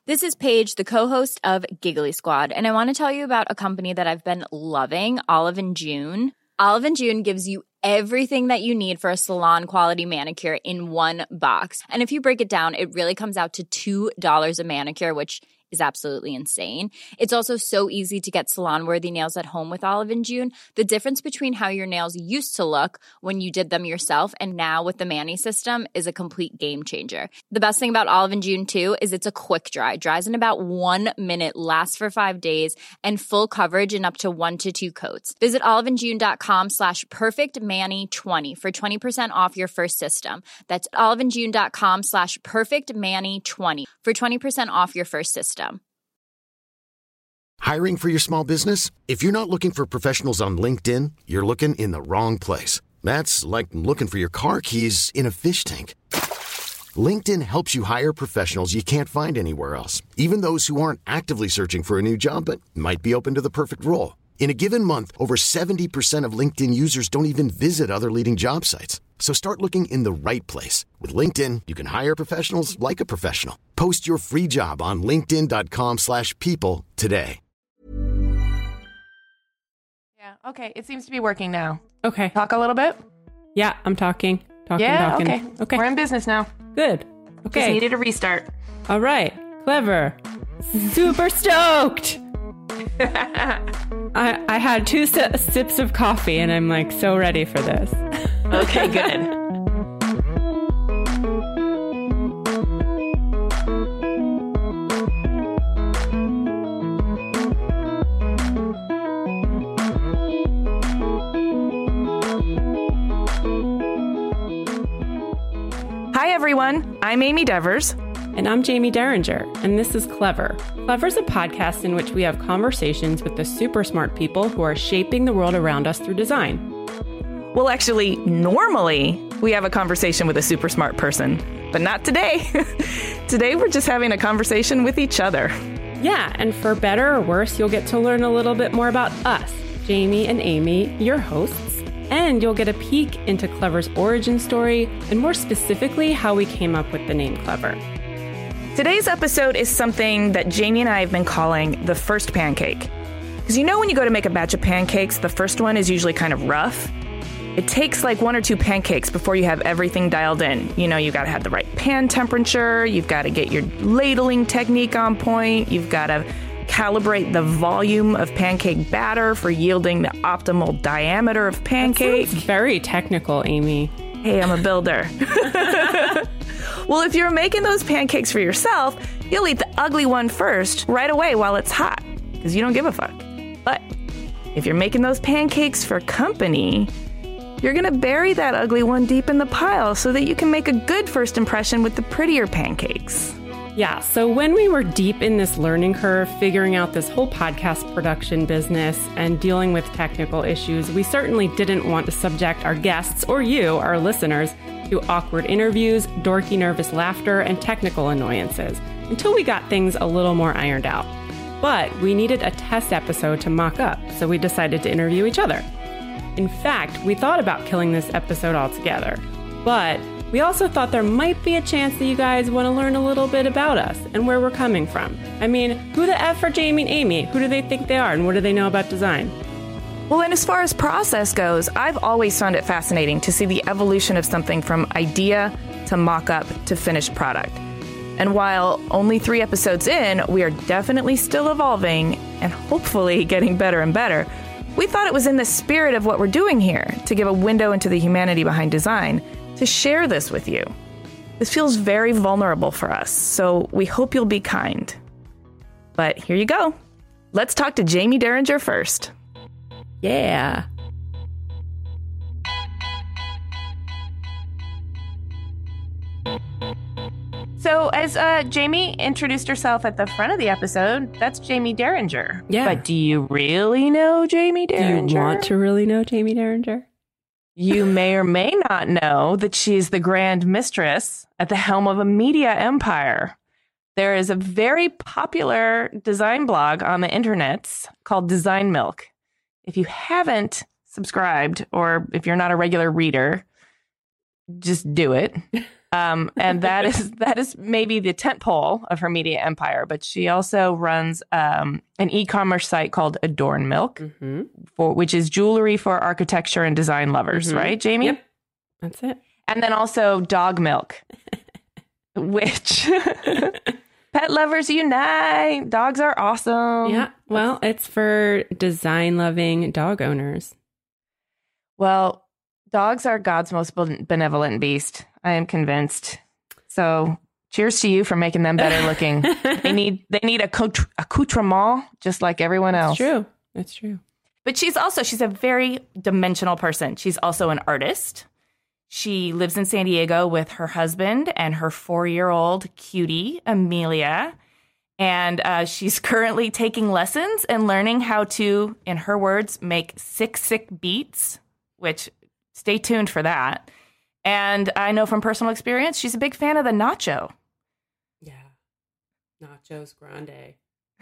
This is Paige, the co-host of Giggly Squad, and I want to tell you about a company that I've been loving, Olive & June. Olive & June gives you everything that you need for a salon-quality manicure in one box. And if you break it down, it really comes out to $2 a manicure, which is absolutely insane. It's also so easy to get salon-worthy nails at home with Olive & June. The difference between how your nails used to look when you did them yourself and now with the Mani system is a complete game changer. The best thing about Olive & June, too, is it's a quick dry. Dries in about 1 minute, lasts for 5 days, and full coverage in up to 1 to 2 coats. Visit oliveandjune.com/perfectmani20 for 20% off your first system. That's oliveandjune.com/perfectmani20 for 20% off your first system. Hiring for your small business? If you're not looking for professionals on LinkedIn, you're looking in the wrong place. That's like looking for your car keys in a fish tank. LinkedIn helps you hire professionals you can't find anywhere else, even those who aren't actively searching for a new job but might be open to the perfect role. In a given month, over 70% of LinkedIn users don't even visit other leading job sites. So start looking in the right place. With LinkedIn, you can hire professionals like a professional. Post your free job on linkedin.com/people today. Yeah, okay. It seems to be working now. Okay. Talk a little bit? Yeah, I'm talking. Yeah, talking. Okay. We're in business now. Good. Okay. Just needed a restart. All right. Clever. Super stoked. I had 2 sips of coffee and I'm like so ready for this. Okay, good. Hi, everyone. I'm Amy Devers. And I'm Jamie Derringer, and this is Clever. Clever's a podcast in which we have conversations with the super smart people who are shaping the world around us through design. Well, actually, normally we have a conversation with a super smart person, but not today. Today, we're just having a conversation with each other. Yeah, and for better or worse, you'll get to learn a little bit more about us, Jamie and Amy, your hosts, and you'll get a peek into Clever's origin story, and more specifically, how we came up with the name Clever. Today's episode is something that Jamie and I have been calling the first pancake. Because you know when you go to make a batch of pancakes, the first one is usually kind of rough. It takes like 1 or 2 pancakes before you have everything dialed in. You know, you got to have the right pan temperature. You've got to get your ladling technique on point. You've got to calibrate the volume of pancake batter for yielding the optimal diameter of pancake. That sounds very technical, Amy. Hey, I'm a builder. Well, if you're making those pancakes for yourself, you'll eat the ugly one first right away while it's hot, because you don't give a fuck. But if you're making those pancakes for company, you're going to bury that ugly one deep in the pile so that you can make a good first impression with the prettier pancakes. Yeah, so when we were deep in this learning curve, figuring out this whole podcast production business and dealing with technical issues, we certainly didn't want to subject our guests or you, our listeners, to awkward interviews, dorky nervous laughter, and technical annoyances until we got things a little more ironed out. But we needed a test episode to mock up, so we decided to interview each other. In fact, we thought about killing this episode altogether, but we also thought there might be a chance that you guys want to learn a little bit about us and where we're coming from. I mean, who the F are Jamie and Amy? Who do they think they are, and what do they know about design? Well, and as far as process goes, I've always found it fascinating to see the evolution of something from idea to mock-up to finished product. And while only 3 episodes in, we are definitely still evolving and hopefully getting better and better. We thought it was in the spirit of what we're doing here to give a window into the humanity behind design, to share this with you. This feels very vulnerable for us, so we hope you'll be kind. But here you go. Let's talk to Jamie Derringer first. Yeah. So as Jamie introduced herself at the front of the episode, that's Jamie Derringer. Yeah. But do you really know Jamie Derringer? Do you want to really know Jamie Derringer? You may or may not know that she's the grand mistress at the helm of a media empire. There is a very popular design blog on the internets called Design Milk. If you haven't subscribed, or if you're not a regular reader, just do it. And that is maybe the tentpole of her media empire. But she also runs an e-commerce site called Adorn Milk, which is jewelry for architecture and design lovers, right, Jamie? Yep, that's it. And then also Dog Milk, which pet lovers unite. Dogs are awesome. Yeah, well, it's for design-loving dog owners. Well, dogs are God's most benevolent beast. I am convinced. So cheers to you for making them better looking. They need accoutrement just like everyone else. It's true. But she's a very dimensional person. She's also an artist. She lives in San Diego with her husband and her 4-year-old cutie, Amelia. And she's currently taking lessons and learning how to, in her words, make sick beats, which stay tuned for that. And I know from personal experience, she's a big fan of the nacho. Yeah. Nachos grande.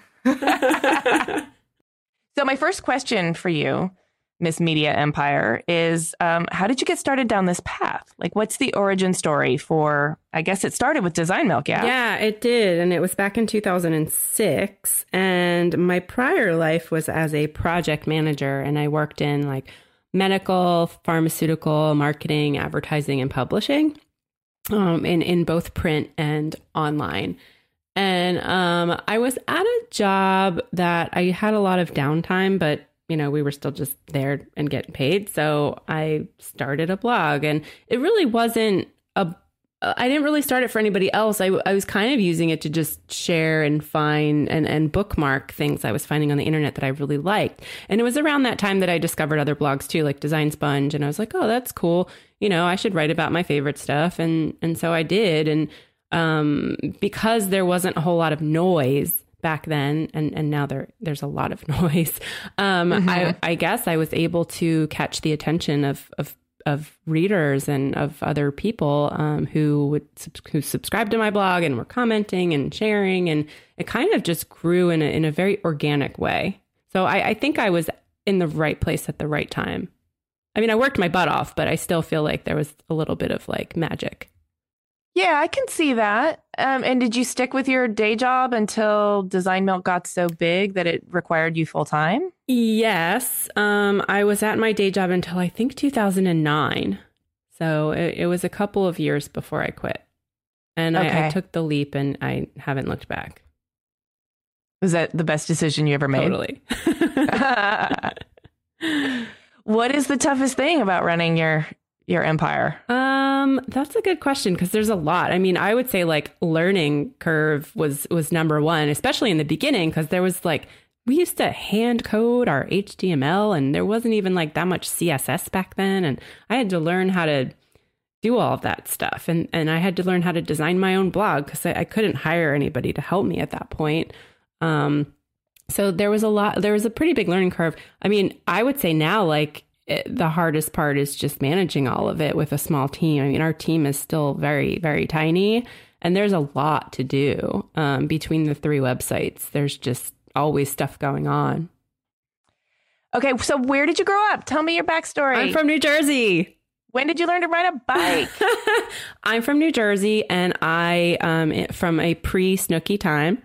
So my first question for you, Miss Media Empire, is how did you get started down this path? Like, what's the origin story for, I guess it started with Design Milk, yeah? Yeah, it did. And it was back in 2006. And my prior life was as a project manager. And I worked in like medical, pharmaceutical, marketing, advertising, and publishing in both print and online. And I was at a job that I had a lot of downtime, but, you know, we were still just there and getting paid. So I started a blog, and it really wasn't I didn't really start it for anybody else. I was kind of using it to just share and find and bookmark things I was finding on the internet that I really liked. And it was around that time that I discovered other blogs too, like Design Sponge. And I was like, oh, that's cool. You know, I should write about my favorite stuff. And so I did. And because there wasn't a whole lot of noise back then, and now there's a lot of noise, I guess I was able to catch the attention of readers and of other people who subscribed to my blog and were commenting and sharing, and it kind of just grew in a very organic way. So I think I was in the right place at the right time. I mean, I worked my butt off, but I still feel like there was a little bit of like magic. Yeah, I can see that. And did you stick with your day job until Design Milk got so big that it required you full time? Yes. I was at my day job until I think 2009. So it was a couple of years before I quit. And I took the leap, and I haven't looked back. Was that the best decision you ever made? Totally. What is the toughest thing about running your empire? That's a good question, because there's a lot. I mean, I would say like learning curve was number one, especially in the beginning, because there was like, we used to hand code our HTML, and there wasn't even like that much CSS back then. And I had to learn how to do all of that stuff. And I had to learn how to design my own blog, because I couldn't hire anybody to help me at that point. So there was a pretty big learning curve. I mean, I would say now, like, the hardest part is just managing all of it with a small team. I mean, our team is still very, very tiny, and there's a lot to do between the 3 websites. There's just always stuff going on. Okay, so where did you grow up? Tell me your backstory. I'm from New Jersey. When did you learn to ride a bike? I'm from New Jersey, and I from a pre-Snooki time.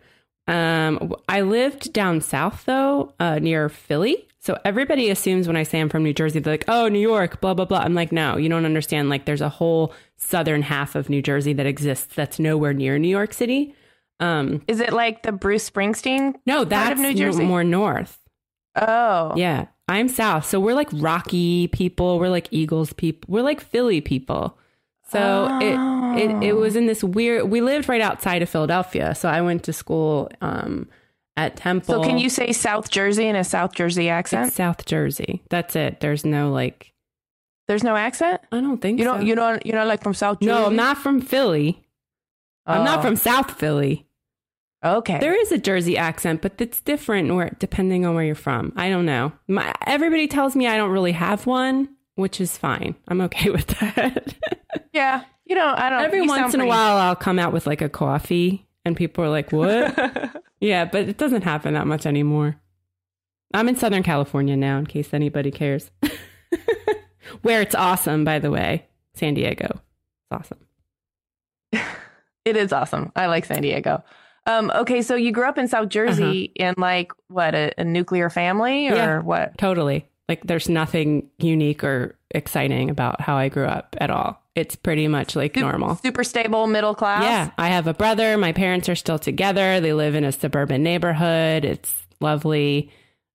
I lived down south, though, near Philly. So everybody assumes when I say I'm from New Jersey, they're like, oh, New York, blah, blah, blah. I'm like, no, you don't understand. Like, there's a whole southern half of New Jersey that exists that's nowhere near New York City. Is it like the Bruce Springsteen? No, that's part of New Jersey? More north. Oh. Yeah, I'm south. So we're like Rocky people. We're like Eagles people. We're like Philly people. So it was in this weird, we lived right outside of Philadelphia. So I went to school at Temple. So can you say South Jersey in a South Jersey accent? It's South Jersey. That's it. There's no like. There's no accent? I don't think so. You're not like from South Jersey? No, I'm not from Philly. Oh. I'm not from South Philly. Okay. There is a Jersey accent, but it's different depending on where you're from. I don't know. Everybody tells me I don't really have one, which is fine. I'm okay with that. Yeah. I don't. Every once in a while, I'll come out with like a coffee, and people are like, what? Yeah, but it doesn't happen that much anymore. I'm in Southern California now, in case anybody cares. Where it's awesome, by the way. San Diego. It's awesome. It is awesome. I like San Diego. Okay, so you grew up in South Jersey in like what, a nuclear family or what? Totally. Like there's nothing unique or exciting about how I grew up at all. It's pretty much like normal. Super stable middle class. Yeah. I have a brother. My parents are still together. They live in a suburban neighborhood. It's lovely.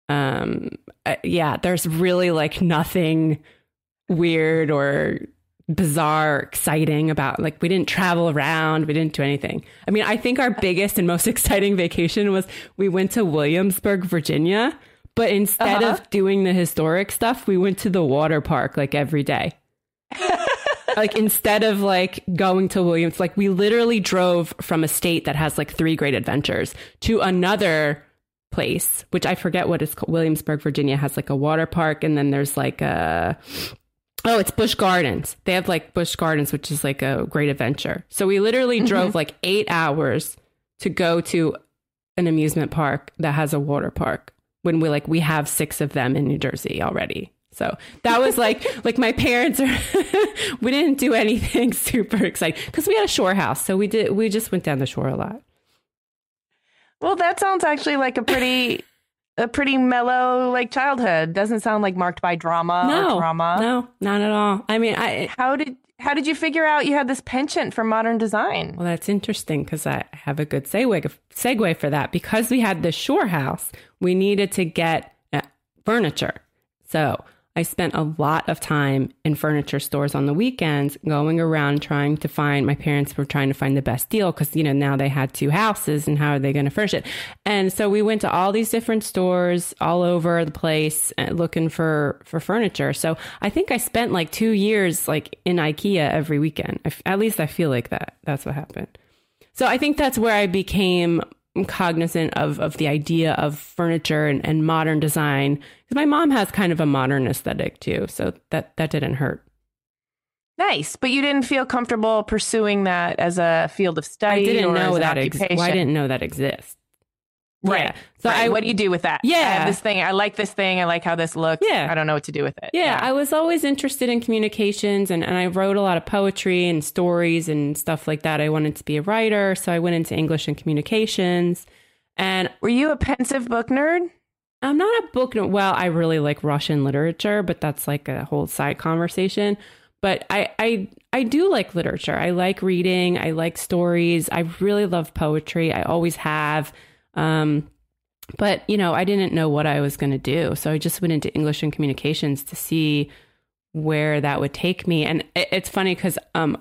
There's really like nothing weird or bizarre or exciting about, like, we didn't travel around. We didn't do anything. I mean, I think our biggest and most exciting vacation was we went to Williamsburg, Virginia. But instead of doing the historic stuff, we went to the water park like every day. Like instead of like going to Williams, like we literally drove from a state that has like 3 great adventures to another place, which I forget what it's called. Williamsburg, Virginia has like a water park. And then there's like it's Busch Gardens. They have like Busch Gardens, which is like a great adventure. So we literally drove like 8 hours to go to an amusement park that has a water park when we have 6 of them in New Jersey already. So that was like my parents we didn't do anything super exciting because we had a shore house. So we just went down the shore a lot. Well, that sounds actually like a pretty mellow like childhood. Doesn't sound like marked by drama or trauma. No, not at all. I mean, how did you figure out you had this penchant for modern design? Well, that's interesting because I have a good segue for that. Because we had the shore house, we needed to get furniture. So I spent a lot of time in furniture stores on the weekends going around trying to find, my parents were trying to find the best deal because, now they had 2 houses and how are they going to furnish it? And so we went to all these different stores all over the place looking for furniture. So I think I spent like 2 years like in IKEA every weekend. At least I feel like that's what happened. So I think that's where I became cognizant of the idea of furniture and modern design, because my mom has kind of a modern aesthetic too, so that didn't hurt. Nice, but you didn't feel comfortable pursuing that as a field of study? I didn't know that exists. Well, I didn't know that exists. Right. Yeah. So what do you do with that? Yeah. I have this thing. I like this thing. I like how this looks. Yeah. I don't know what to do with it. Yeah. I was always interested in communications and I wrote a lot of poetry and stories and stuff like that. I wanted to be a writer. So I went into English and communications. And were you a pensive book nerd? I'm not a book nerd. Well, I really like Russian literature, but that's like a whole side conversation. But I do like literature. I like reading. I like stories. I really love poetry. I always have. But, I didn't know what I was going to do. So I just went into English and communications to see where that would take me. And it's funny because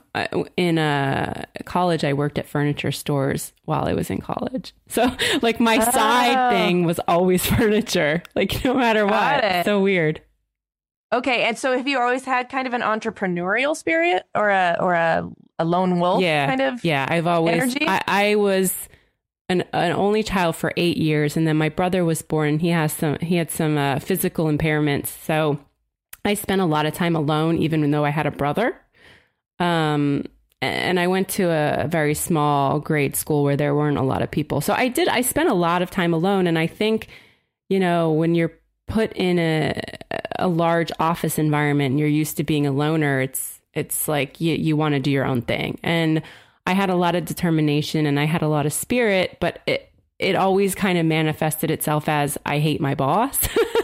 in college, I worked at furniture stores while I was in college. So like my side thing was always furniture, like no matter what. It's so weird. Okay. And so have you always had kind of an entrepreneurial spirit or a lone wolf kind of I've always energy? I was an only child for 8 years, and then my brother was born. He had some physical impairments, so I spent a lot of time alone, even though I had a brother. And I went to a very small grade school where there weren't a lot of people, so I spent a lot of time alone. And I think, when you're put in a large office environment and you're used to being a loner, it's like you want to do your own thing. And I had a lot of determination and I had a lot of spirit, but it always kind of manifested itself as I hate my boss.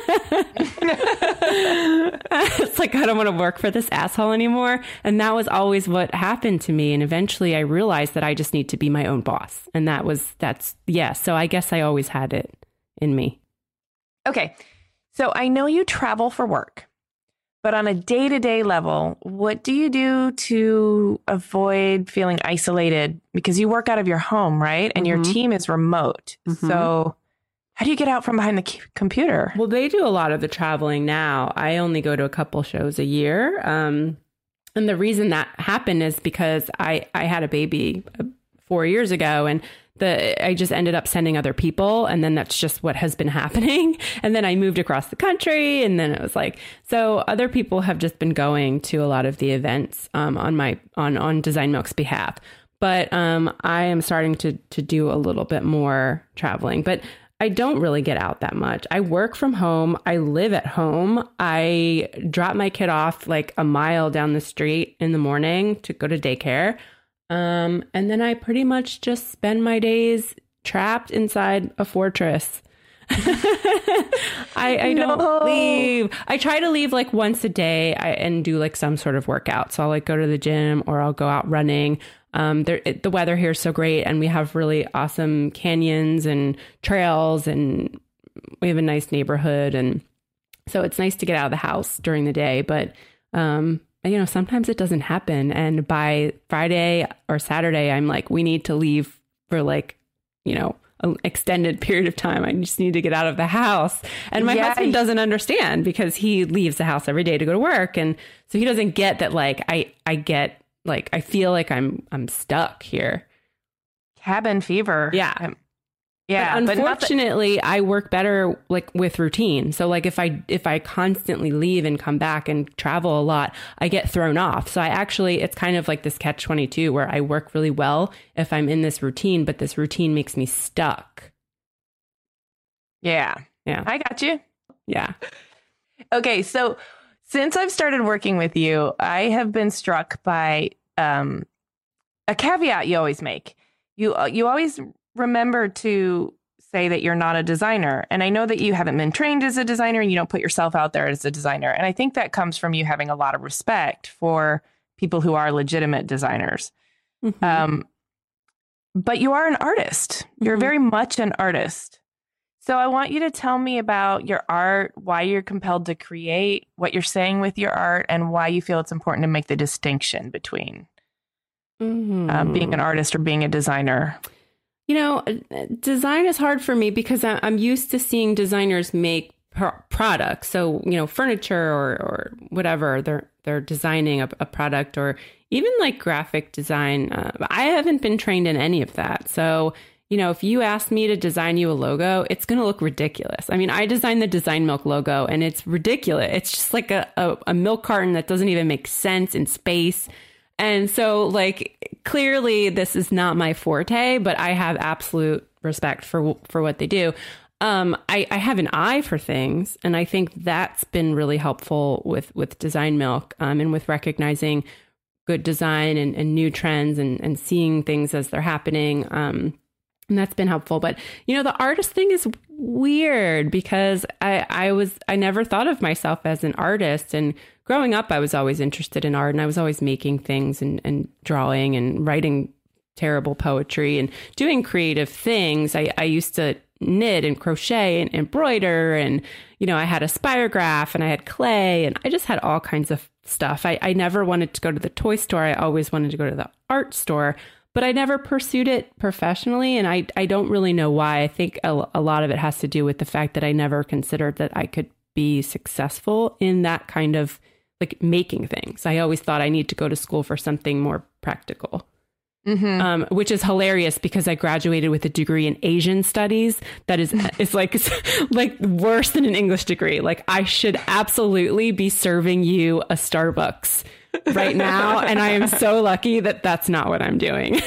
It's like, I don't want to work for this asshole anymore. And that was always what happened to me. And eventually I realized that I just need to be my own boss. And so I guess I always had it in me. Okay. So I know you travel for work. But on a day-to-day level, what do you do to avoid feeling isolated? Because you work out of your home, right? And your team is remote. So how do you get out from behind the computer? Well, they do a lot of the traveling now. I only go to a couple shows a year. And the reason that happened is because I had a baby 4 years ago, and I just ended up sending other people, and then that's just what has been happening. And then I moved across the country, and then it was like, so other people have just been going to a lot of the events on Design Milk's behalf. But I am starting to do a little bit more traveling, but I don't really get out that much. I work from home. I live at home. I drop my kid off like a mile down the street in the morning to go to daycare. And then I pretty much just spend my days trapped inside a fortress. I don't leave. I try to leave like once a day and do like some sort of workout. So I'll like go to the gym or I'll go out running. The weather here is so great, and we have really awesome canyons and trails, and we have a nice neighborhood. And so it's nice to get out of the house during the day. But, sometimes it doesn't happen. And by Friday or Saturday, I'm like, we need to leave for like, an extended period of time. I just need to get out of the house. And my husband doesn't understand because he leaves the house every day to go to work. And so he doesn't get that, like, I feel like I'm stuck here. Cabin fever. Yeah. But unfortunately, I work better like with routine. So like if I constantly leave and come back and travel a lot, I get thrown off. So it's kind of like this catch-22 where I work really well if I'm in this routine, but this routine makes me stuck. Yeah. I got you. Yeah. Okay. So since I've started working with you, I have been struck by a caveat you always make. You always remember to say that you're not a designer. And I know that you haven't been trained as a designer and you don't put yourself out there as a designer. And I think that comes from you having a lot of respect for people who are legitimate designers. Mm-hmm. But you are an artist. You're very much an artist. So I want you to tell me about your art, why you're compelled to create, what you're saying with your art, and why you feel it's important to make the distinction between being an artist or being a designer. Design is hard for me because I'm used to seeing designers make products. So, furniture or whatever, they're designing a product, or even like graphic design. I haven't been trained in any of that. So, if you ask me to design you a logo, it's going to look ridiculous. I mean, I designed the Design Milk logo and it's ridiculous. It's just like a milk carton that doesn't even make sense in space. And so, like, clearly this is not my forte, but I have absolute respect for what they do. I have an eye for things, and I think that's been really helpful with Design Milk, and with recognizing good design and new trends and seeing things as they're happening. And that's been helpful. But, the artist thing is weird because I never thought of myself as an artist. And growing up, I was always interested in art, and I was always making things and drawing and writing terrible poetry and doing creative things. I used to knit and crochet and embroider, and, I had a spirograph and I had clay, and I just had all kinds of stuff. I never wanted to go to the toy store. I always wanted to go to the art store, but I never pursued it professionally. And I don't really know why. I think a lot of it has to do with the fact that I never considered that I could be successful in that kind of like making things. I always thought I need to go to school for something more practical, which is hilarious because I graduated with a degree in Asian studies. That is, it's like worse than an English degree. Like, I should absolutely be serving you a Starbucks right now. And I am so lucky that that's not what I'm doing.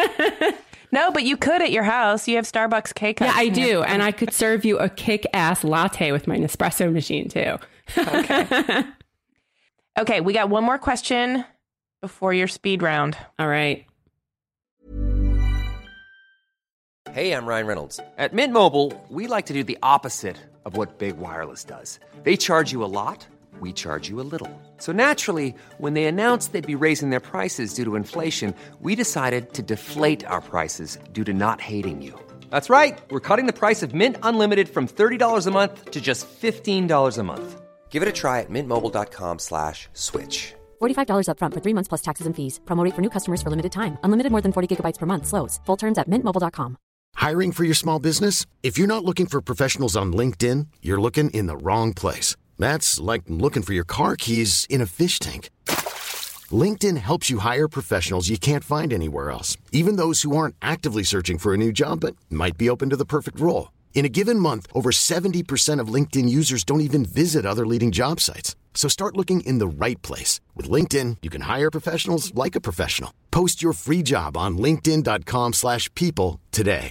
No, but you could at your house. You have Starbucks K-Cups. Yeah, I do. And I could serve you a kick-ass latte with my Nespresso machine too. Okay. Okay, we got one more question before your speed round. All right. Hey, I'm Ryan Reynolds. At Mint Mobile, we like to do the opposite of what Big Wireless does. They charge you a lot, we charge you a little. So naturally, when they announced they'd be raising their prices due to inflation, we decided to deflate our prices due to not hating you. That's right. We're cutting the price of Mint Unlimited from $30 a month to just $15 a month. Give it a try at mintmobile.com/switch. $45 up front for 3 months plus taxes and fees. Promo rate for new customers for limited time. Unlimited more than 40 gigabytes per month. Slows full terms at mintmobile.com. Hiring for your small business? If you're not looking for professionals on LinkedIn, you're looking in the wrong place. That's like looking for your car keys in a fish tank. LinkedIn helps you hire professionals you can't find anywhere else, even those who aren't actively searching for a new job but might be open to the perfect role. In a given month, over 70% of LinkedIn users don't even visit other leading job sites. So start looking in the right place. With LinkedIn, you can hire professionals like a professional. Post your free job on linkedin.com/people today.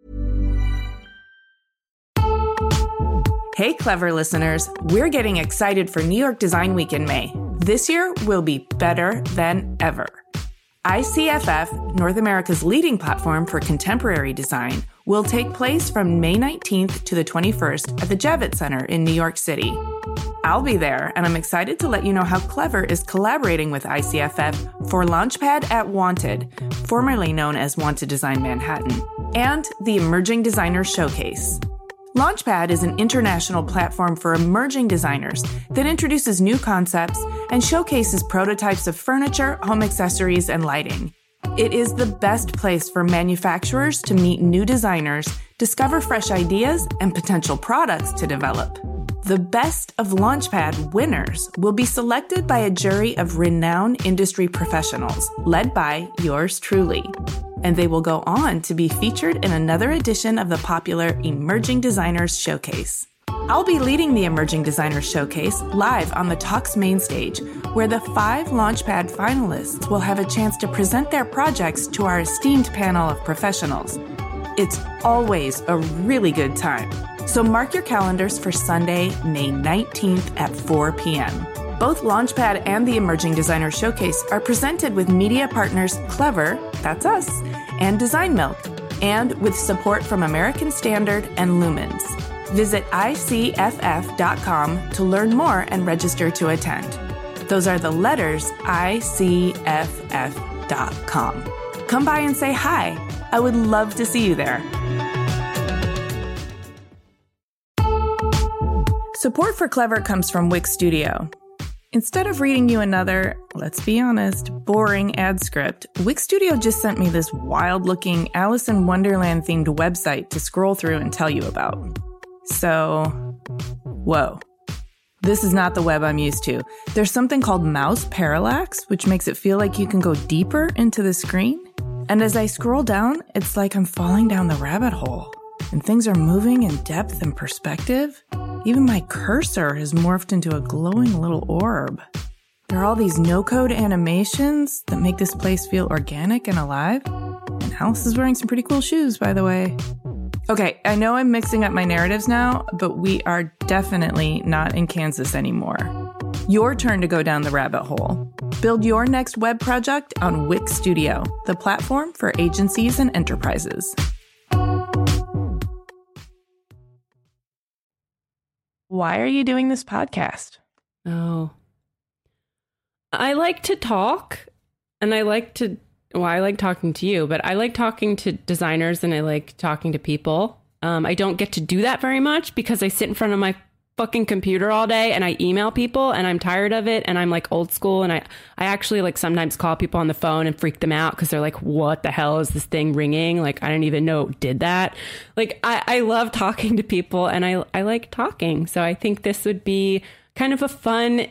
Hey, clever listeners, we're getting excited for New York Design Week in May. This year will be better than ever. ICFF, North America's leading platform for contemporary design, will take place from May 19th to the 21st at the Javits Center in New York City. I'll be there, and I'm excited to let you know how Clever is collaborating with ICFF for Launchpad at Wanted, formerly known as Wanted Design Manhattan, and the Emerging Designers Showcase. Launchpad is an international platform for emerging designers that introduces new concepts and showcases prototypes of furniture, home accessories, and lighting. It is the best place for manufacturers to meet new designers, discover fresh ideas, and potential products to develop. The best of Launchpad winners will be selected by a jury of renowned industry professionals, led by yours truly. And they will go on to be featured in another edition of the popular Emerging Designers Showcase. I'll be leading the Emerging Designers Showcase live on the Talks main stage, where the 5 Launchpad finalists will have a chance to present their projects to our esteemed panel of professionals. It's always a really good time. So mark your calendars for Sunday, May 19th at 4 p.m. Both Launchpad and the Emerging Designers Showcase are presented with media partners Clever, that's us, and Design Milk, and with support from American Standard and Lumens. Visit icff.com to learn more and register to attend. Those are the letters icff.com. Come by and say hi. I would love to see you there. Support for Clever comes from Wix Studio. Instead of reading you another, let's be honest, boring ad script, Wix Studio just sent me this wild-looking Alice in Wonderland-themed website to scroll through and tell you about. So, whoa. This is not the web I'm used to. There's something called mouse parallax, which makes it feel like you can go deeper into the screen. And as I scroll down, it's like I'm falling down the rabbit hole. And things are moving in depth and perspective. Even my cursor has morphed into a glowing little orb. There are all these no-code animations that make this place feel organic and alive. And Alice is wearing some pretty cool shoes, by the way. Okay, I know I'm mixing up my narratives now, but we are definitely not in Kansas anymore. Your turn to go down the rabbit hole. Build your next web project on Wix Studio, the platform for agencies and enterprises. Why are you doing this podcast? Oh, I like to talk, and I like talking to you, but I like talking to designers and I like talking to people. I don't get to do that very much because I sit in front of my fucking computer all day and I email people and I'm tired of it and I'm like old school and I actually like sometimes call people on the phone and freak them out because they're like, what the hell is this thing ringing? Like, I didn't even know it did that. Like, I love talking to people and I like talking. So I think this would be kind of a fun,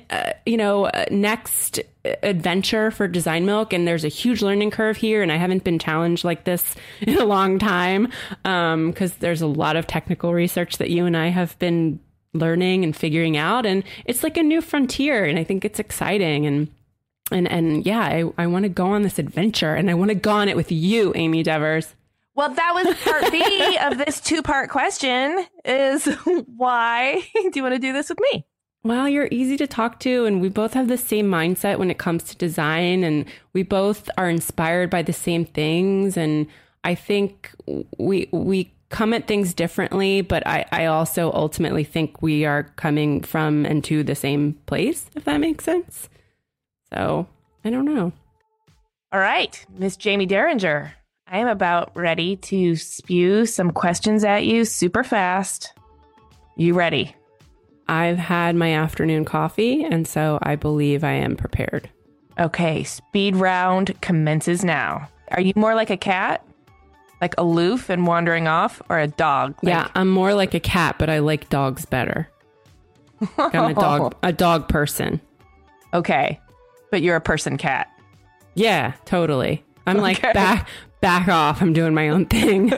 next adventure for Design Milk. And there's a huge learning curve here. And I haven't been challenged like this in a long time because there's a lot of technical research that you and I have been learning and figuring out. And it's like a new frontier. And I think it's exciting. And yeah, I want to go on this adventure and I want to go on it with you, Amy Devers. Well, that was part B of this 2-part question is why do you want to do this with me? Well, you're easy to talk to and we both have the same mindset when it comes to design and we both are inspired by the same things. And I think we come at things differently, but I also ultimately think we are coming from and to the same place, if that makes sense. So I don't know. All right, Miss Jamie Derringer, I am about ready to spew some questions at you super fast. You ready? I've had my afternoon coffee, and so I believe I am prepared. Okay, speed round commences now. Are you more like a cat? Like aloof and wandering off, or a dog? Yeah, I'm more like a cat, but I like dogs better. I'm a dog person. Okay, but you're a person cat. Yeah, totally. I'm like, back off. I'm doing my own thing.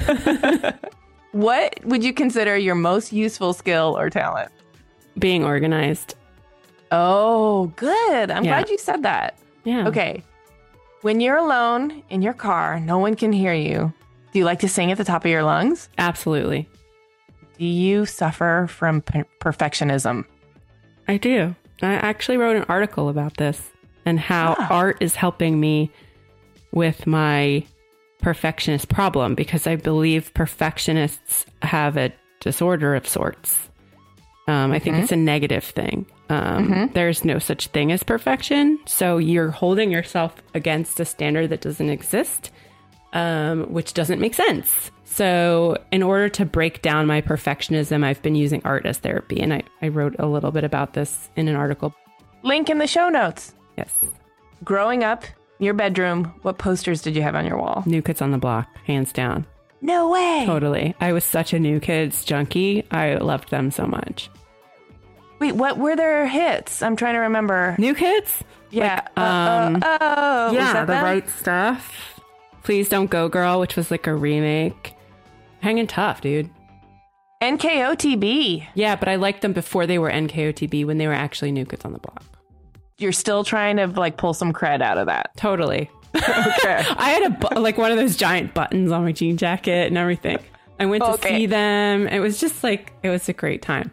What would you consider your most useful skill or talent? Being organized. Oh, good. I'm glad you said that. Yeah. Okay. When you're alone in your car, no one can hear you. Do you like to sing at the top of your lungs? Absolutely. Do you suffer from perfectionism? I do. I actually wrote an article about this and how art is helping me with my perfectionist problem, because I believe perfectionists have a disorder of sorts. I think it's a negative thing. There's no such thing as perfection. So you're holding yourself against a standard that doesn't exist, which doesn't make sense. So in order to break down my perfectionism, I've been using art as therapy. And I wrote a little bit about this in an article. Link in the show notes. Yes. Growing up, your bedroom, what posters did you have on your wall? New Kids on the Block, hands down. No way. Totally. I was such a New Kids junkie. I loved them so much. Wait, what were their hits? I'm trying to remember. New Kids? Yeah. Yeah, The Right Stuff. Please Don't Go Girl, which was like a remake. Hanging Tough, dude. NKOTB. Yeah, but I liked them before they were NKOTB, when they were actually New Kids on the Block. You're still trying to like pull some cred out of that. Totally. Okay. I had like one of those giant buttons on my jean jacket and everything. I went to see them. It was just like, it was a great time.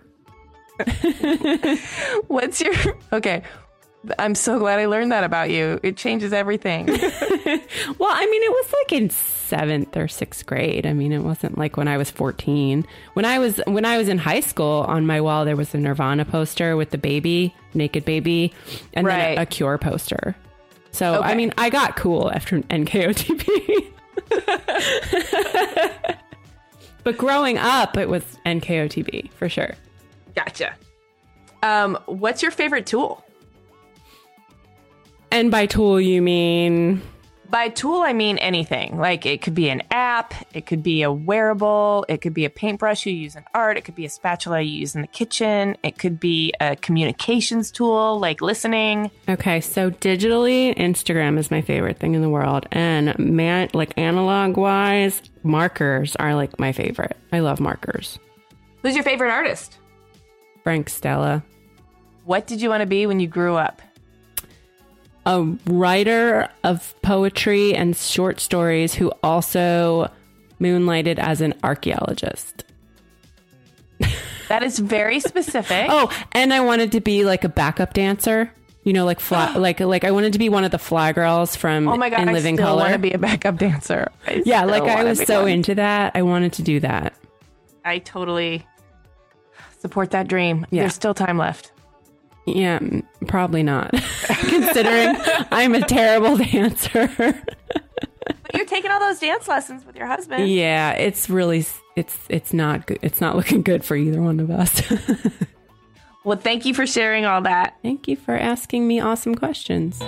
What's your... Okay. I'm so glad I learned that about you. It changes everything. Well, I mean, it was like in 7th or 6th grade. I mean, it wasn't like when I was 14. When I was in high school, on my wall, there was a Nirvana poster with the baby, naked baby, and then a Cure poster. So, I mean, I got cool after NKOTB. But growing up, it was NKOTB for sure. Gotcha. What's your favorite tool? And by tool, you mean... By tool, I mean anything. Like, it could be an app, it could be a wearable, it could be a paintbrush you use in art, it could be a spatula you use in the kitchen, it could be a communications tool, like listening. Okay, so digitally, Instagram is my favorite thing in the world. And like analog-wise, markers are like my favorite. I love markers. Who's your favorite artist? Frank Stella. What did you want to be when you grew up? A writer of poetry and short stories who also moonlighted as an archaeologist. That is very specific. Oh, and I wanted to be like a backup dancer. You know, like like I wanted to be one of the Fly Girls from Oh my God, In Living I still Color. want to be a backup dancer. Yeah, like I was so into that. I wanted to do that. I totally support that dream. Yeah. There's still time left. Yeah, probably not. Considering I'm a terrible dancer. But you're taking all those dance lessons with your husband. Yeah, it's really, it's not good. It's not looking good for either one of us. Well, thank you for sharing all that. Thank you for asking me awesome questions.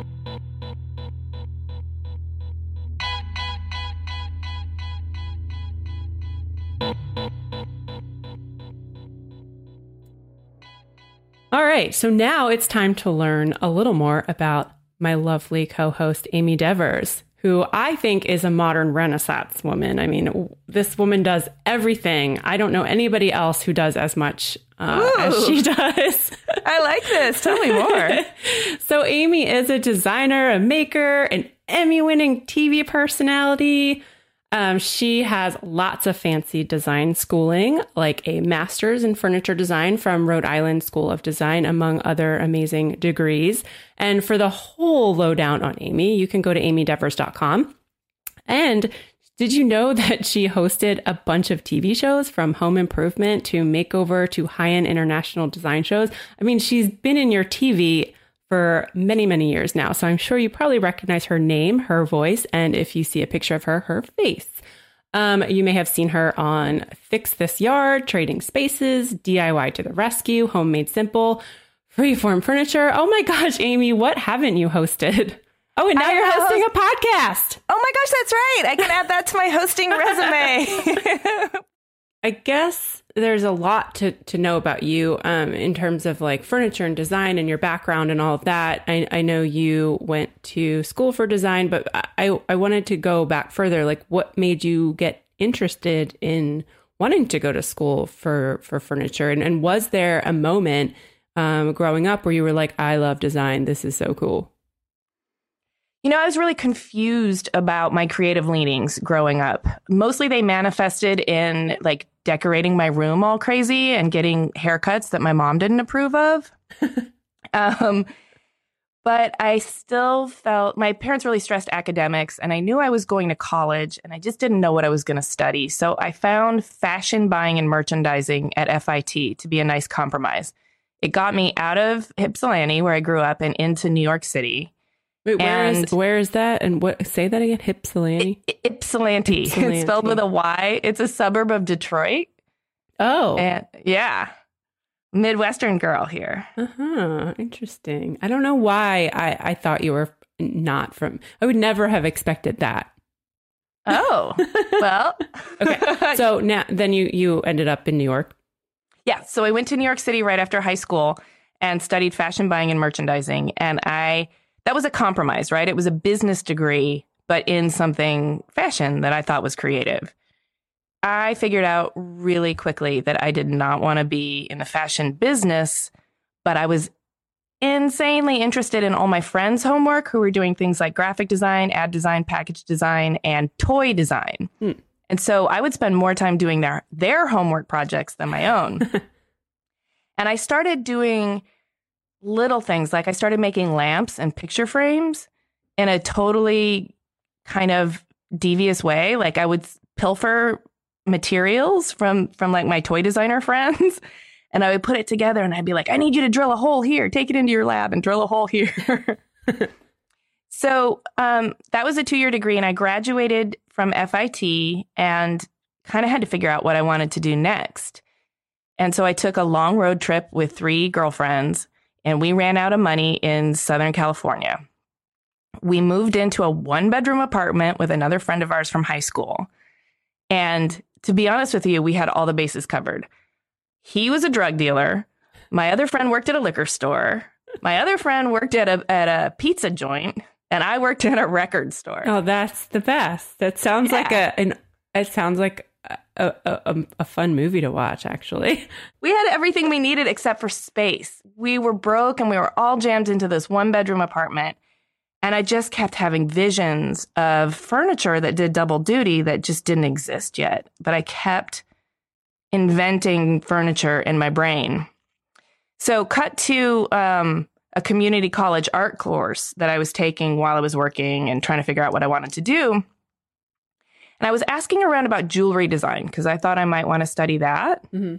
All right, so now it's time to learn a little more about my lovely co-host, Amy Devers, who I think is a modern Renaissance woman. I mean, this woman does everything. I don't know anybody else who does as much as she does. I like this. Tell me more. So Amy is a designer, a maker, an Emmy-winning TV personality. She has lots of fancy design schooling, like a master's in furniture design from Rhode Island School of Design, among other amazing degrees. And for the whole lowdown on Amy, you can go to amydevers.com. And did you know that she hosted a bunch of TV shows, from Home Improvement to Makeover to high-end international design shows? I mean, she's been in your TV for many, many years now. So I'm sure you probably recognize her name, her voice, and if you see a picture of her, her face. You may have seen her on Fix This Yard, Trading Spaces, DIY to the Rescue, Homemade Simple, Freeform Furniture. Oh my gosh, Amy, what haven't you hosted? Oh, and now you're hosting a podcast. Oh my gosh, that's right. I can add that to my hosting resume. I guess there's a lot to know about you in terms of like furniture and design and your background and all of that. I know you went to school for design, but I wanted to go back further. Like, what made you get interested in wanting to go to school for furniture? And was there a moment growing up where you were like, I love design. This is so cool? You know, I was really confused about my creative leanings growing up. Mostly they manifested in like decorating my room all crazy and getting haircuts that my mom didn't approve of. But I still felt my parents really stressed academics, and I knew I was going to college, and I just didn't know what I was going to study. So I found fashion buying and merchandising at FIT to be a nice compromise. It got me out of Ypsilanti, where I grew up, and into New York City. Wait, where is that? And what? Say that again. Ypsilanti. Ypsilanti. It's spelled with a Y. It's a suburb of Detroit. Oh, and yeah, Midwestern girl here. Interesting. I don't know why I thought you were not from. I would never have expected that. Oh, well. Okay. So now, then you ended up in New York. Yeah. So I went to New York City right after high school and studied fashion buying and merchandising, and that was a compromise, right? It was a business degree, but in something fashion that I thought was creative. I figured out really quickly that I did not want to be in the fashion business, but I was insanely interested in all my friends' homework who were doing things like graphic design, ad design, package design, and toy design. And so I would spend more time doing their homework projects than my own. And I started doing little things, like I started making lamps and picture frames in a totally kind of devious way. Like I would pilfer materials from like my toy designer friends, and I would put it together, and I'd be like, I need you to drill a hole here, take it into your lab and drill a hole here. So that was a 2-year degree, and I graduated from FIT and kind of had to figure out what I wanted to do next. And so I took a long road trip with 3 girlfriends, and we ran out of money in Southern California. We moved into a 1-bedroom apartment with another friend of ours from high school. And to be honest with you, we had all the bases covered. He was a drug dealer. My other friend worked at a liquor store. My other friend worked at a pizza joint, and I worked at a record store. Oh, that's the best. That sounds like a fun movie to watch, actually. We had everything we needed except for space. We were broke, and we were all jammed into this 1-bedroom apartment. And I just kept having visions of furniture that did double duty that just didn't exist yet. But I kept inventing furniture in my brain. So cut to a community college art course that I was taking while I was working and trying to figure out what I wanted to do. And I was asking around about jewelry design because I thought I might want to study that. Mm-hmm.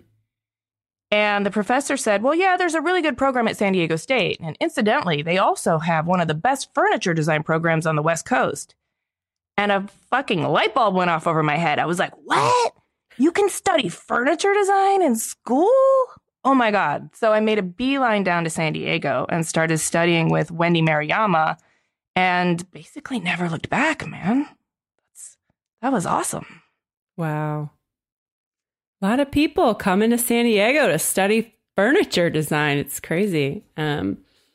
And the professor said, well, yeah, there's a really good program at San Diego State. And incidentally, they also have one of the best furniture design programs on the West Coast. And a fucking light bulb went off over my head. I was like, what? You can study furniture design in school? Oh, my God. So I made a beeline down to San Diego and started studying with Wendy Maruyama and basically never looked back, man. That was awesome. Wow. A lot of people coming to San Diego to study furniture design. It's crazy. All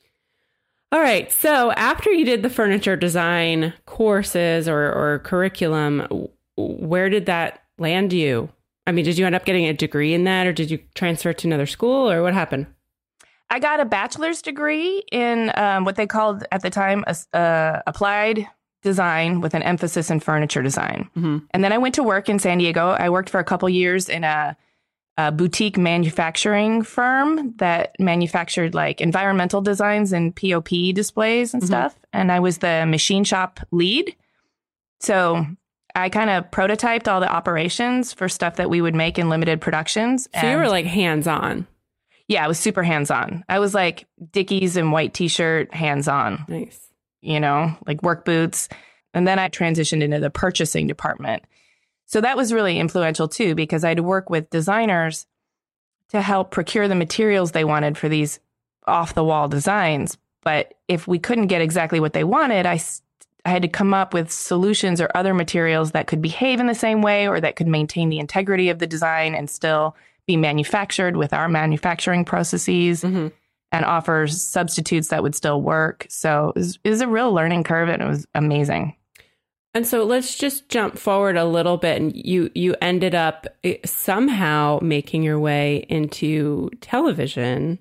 right. So after you did the furniture design courses or curriculum, where did that land you? I mean, did you end up getting a degree in that, or did you transfer to another school, or what happened? I got a bachelor's degree in what they called at the time applied design with an emphasis in furniture design. Mm-hmm. And then I went to work in San Diego. I worked for a couple years in a boutique manufacturing firm that manufactured like environmental designs and POP displays and stuff. And I was the machine shop lead. So I kind of prototyped all the operations for stuff that we would make in limited productions. So you were like hands-on. Yeah, I was super hands-on. I was like Dickies and white t-shirt hands-on. Nice. You know, like work boots. And then I transitioned into the purchasing department. So that was really influential too, because I had to work with designers to help procure the materials they wanted for these off-the-wall designs. But if we couldn't get exactly what they wanted, I had to come up with solutions or other materials that could behave in the same way or that could maintain the integrity of the design and still be manufactured with our manufacturing processes. Mm-hmm. And offers substitutes that would still work. So it was a real learning curve, and it was amazing. And so let's just jump forward a little bit. And you ended up somehow making your way into television.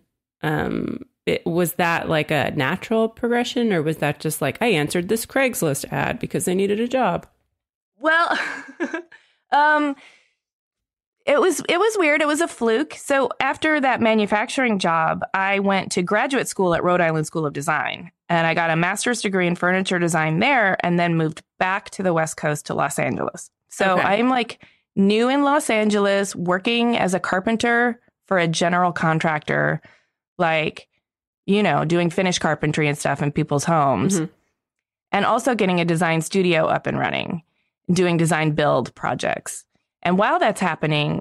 Was that like a natural progression, or was that just like, I answered this Craigslist ad because I needed a job? Well, It was weird. It was a fluke. So after that manufacturing job, I went to graduate school at Rhode Island School of Design, and I got a master's degree in furniture design there, and then moved back to the West Coast to Los Angeles. So I'm like new in Los Angeles, working as a carpenter for a general contractor, like, you know, doing finished carpentry and stuff in people's homes, and also getting a design studio up and running, doing design build projects. And while that's happening,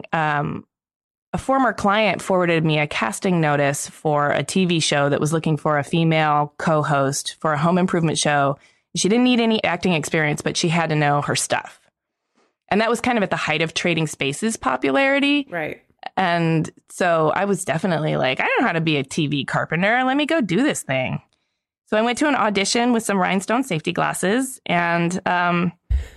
a former client forwarded me a casting notice for a TV show that was looking for a female co-host for a home improvement show. She didn't need any acting experience, but she had to know her stuff. And that was kind of at the height of Trading Spaces popularity. Right. And so I was definitely like, I don't know how to be a TV carpenter. Let me go do this thing. So I went to an audition with some rhinestone safety glasses, and then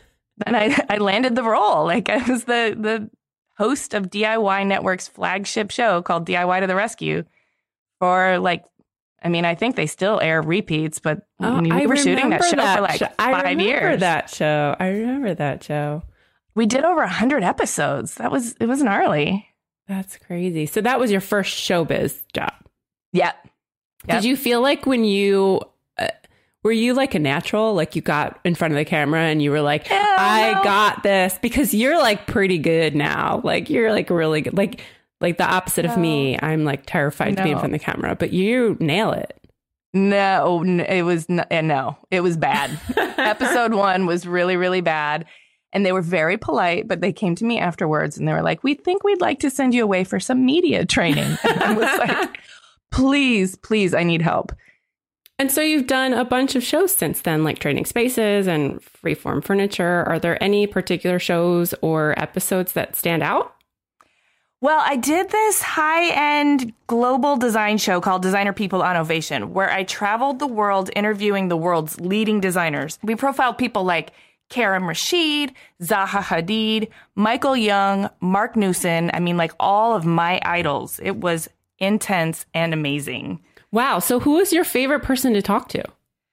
I landed the role. Like, I was the host of DIY Network's flagship show called DIY to the Rescue for like, I mean, I think they still air repeats, but we were shooting that show for like 5 years. I remember that show. We did over 100 episodes. It was gnarly. That's crazy. So that was your first showbiz job. Yep. Did you feel like when you were you like a natural, like you got in front of the camera and you were like, I got this, because you're like pretty good now. Like you're like really good. Like the opposite of me. I'm like terrified to be in front of the camera, but you nail it. No, it was it was bad. Episode 1 was really, really bad. And they were very polite, but they came to me afterwards and they were like, we think we'd like to send you away for some media training. And I was like, please, I need help. And so you've done a bunch of shows since then, like Trading Spaces and Freeform Furniture. Are there any particular shows or episodes that stand out? Well, I did this high-end global design show called Designer People on Ovation, where I traveled the world interviewing the world's leading designers. We profiled people like Karim Rashid, Zaha Hadid, Michael Young, Mark Newson. I mean, like all of my idols. It was intense and amazing. Wow. So who is your favorite person to talk to?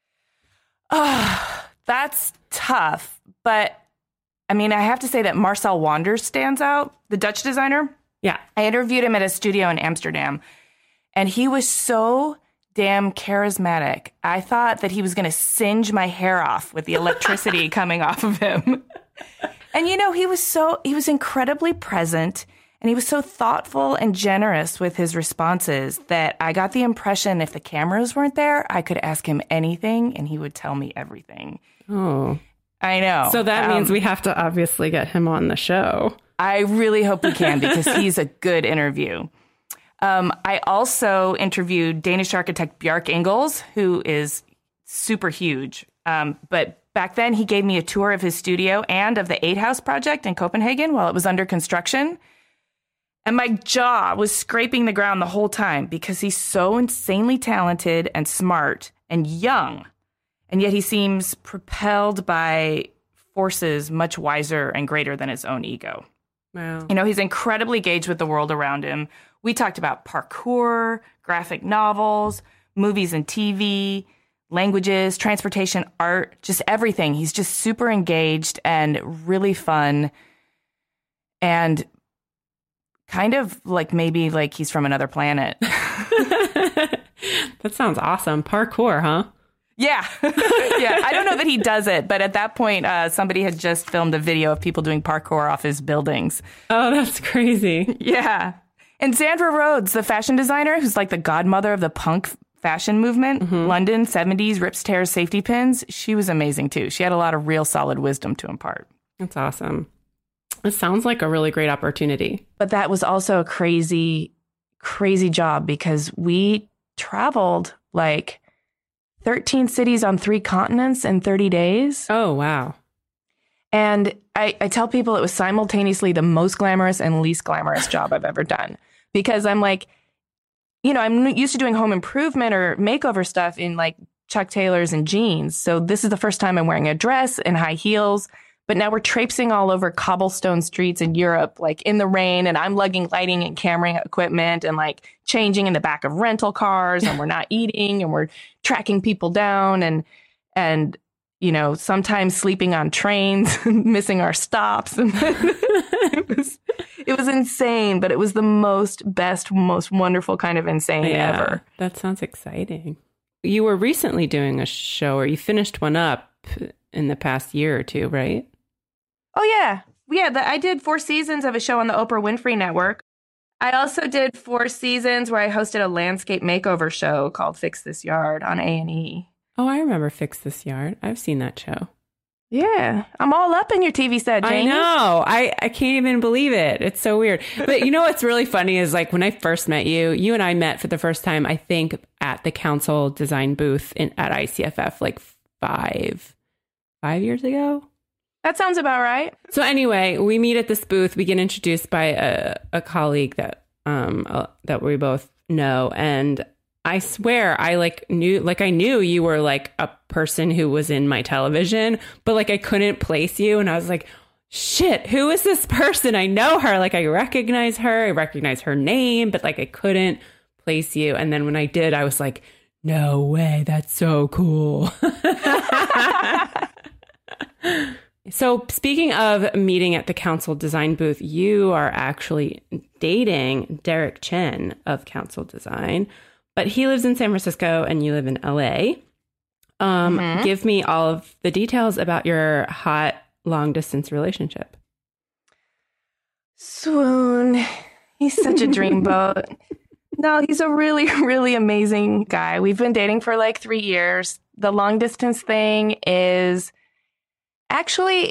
That's tough. But I mean, I have to say that Marcel Wanders stands out, the Dutch designer. Yeah. I interviewed him at a studio in Amsterdam, and he was so damn charismatic. I thought that he was going to singe my hair off with the electricity coming off of him. And, you know, he was incredibly present, and he was so thoughtful and generous with his responses that I got the impression if the cameras weren't there, I could ask him anything and he would tell me everything. Oh, I know. So that means we have to obviously get him on the show. I really hope we can, because he's a good interview. I also interviewed Danish architect Bjarke Ingels, who is super huge. But back then, he gave me a tour of his studio and of the 8 House project in Copenhagen while it was under construction. And my jaw was scraping the ground the whole time because he's so insanely talented and smart and young. And yet he seems propelled by forces much wiser and greater than his own ego. Wow. You know, he's incredibly engaged with the world around him. We talked about parkour, graphic novels, movies and TV, languages, transportation, art, just everything. He's just super engaged and really fun, and kind of like maybe like he's from another planet. That sounds awesome. Parkour, huh? Yeah. Yeah. I don't know that he does it, but at that point, somebody had just filmed a video of people doing parkour off his buildings. Oh, that's crazy. Yeah. And Sandra Rhodes, the fashion designer, who's like the godmother of the punk fashion movement, London, 70s, rips, tears, safety pins. She was amazing, too. She had a lot of real solid wisdom to impart. That's awesome. It sounds like a really great opportunity. But that was also a crazy, crazy job, because we traveled like 13 cities on 3 continents in 30 days. Oh, wow. And I tell people it was simultaneously the most glamorous and least glamorous job I've ever done. Because I'm like, you know, I'm used to doing home improvement or makeover stuff in like Chuck Taylors and jeans. So this is the first time I'm wearing a dress and high heels. But now we're traipsing all over cobblestone streets in Europe, like in the rain, and I'm lugging lighting and camera equipment and like changing in the back of rental cars, and we're not eating, and we're tracking people down, and you know, sometimes sleeping on trains, missing our stops. And It was insane, but it was the best, most wonderful kind of insane ever. That sounds exciting. You were recently doing a show, or you finished one up in the past year or two, right? Oh, yeah. Yeah, I did 4 seasons of a show on the Oprah Winfrey Network. I also did 4 seasons where I hosted a landscape makeover show called Fix This Yard on A&E. Oh, I remember Fix This Yard. I've seen that show. Yeah, I'm all up in your TV set, Jamie. I know. I can't even believe it. It's so weird. But you know what's really funny is like when I first met you, you and I met for the first time, I think, at the Council Design booth at ICFF like 5 years ago. That sounds about right. So anyway, we meet at this booth. We get introduced by a colleague that we both know, and I swear I knew you were like a person who was in my television, but like I couldn't place you, and I was like, shit, who is this person? I know her, like I recognize her name, but like I couldn't place you. And then when I did, I was like, no way, that's so cool. So speaking of meeting at the Council Design booth, you are actually dating Derek Chen of Council Design, but he lives in San Francisco and you live in LA. Give me all of the details about your hot long distance relationship. Swoon. He's such a dreamboat. No, he's a really, really amazing guy. We've been dating for like 3 years. The long distance thing is... Actually,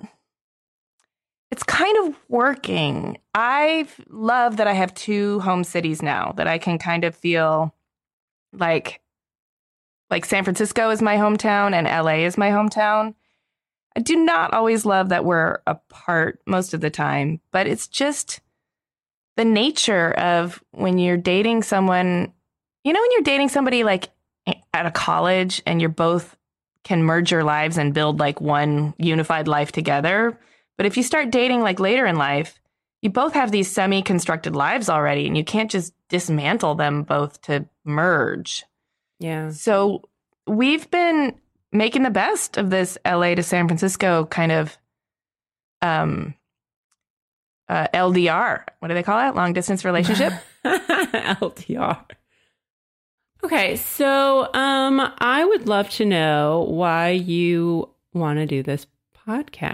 it's kind of working. I love that I have 2 home cities now that I can kind of feel like San Francisco is my hometown and LA is my hometown. I do not always love that we're apart most of the time, but it's just the nature of when you're dating someone, when you're dating somebody like at a college and you're both can merge your lives and build like one unified life together. But if you start dating like later in life, you both have these semi-constructed lives already, and you can't just dismantle them both to merge. Yeah. So we've been making the best of this LA to San Francisco kind of LDR. What do they call it? Long distance relationship? LDR. Okay, so I would love to know why you want to do this podcast.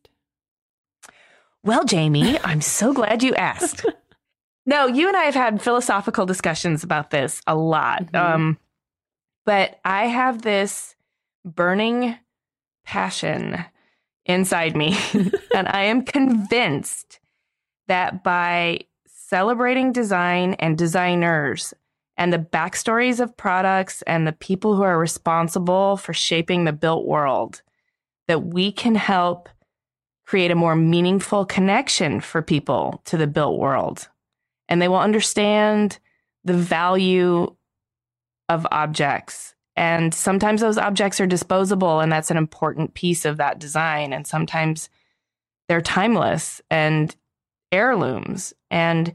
Well, Jamie, I'm so glad you asked. No, you and I have had philosophical discussions about this a lot. Mm-hmm. But I have this burning passion inside me, and I am convinced that by celebrating design and designers and the backstories of products and the people who are responsible for shaping the built world, that we can help create a more meaningful connection for people to the built world. And they will understand the value of objects. And sometimes those objects are disposable, and that's an important piece of that design. And sometimes they're timeless and heirlooms. And